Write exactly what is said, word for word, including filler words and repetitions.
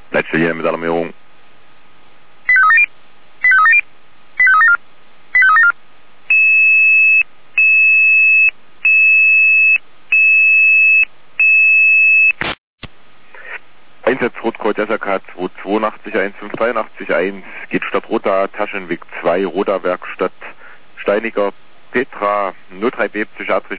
Leitstelle hier mit Alarmierung. Einsatz Rotcode S R K zwei zwei acht eins fünf drei acht eins, geht Stadt Roda, Taschenweg zwei, Roda Werkstatt, Steiniger, Petra, null drei B, Psychiatrisch.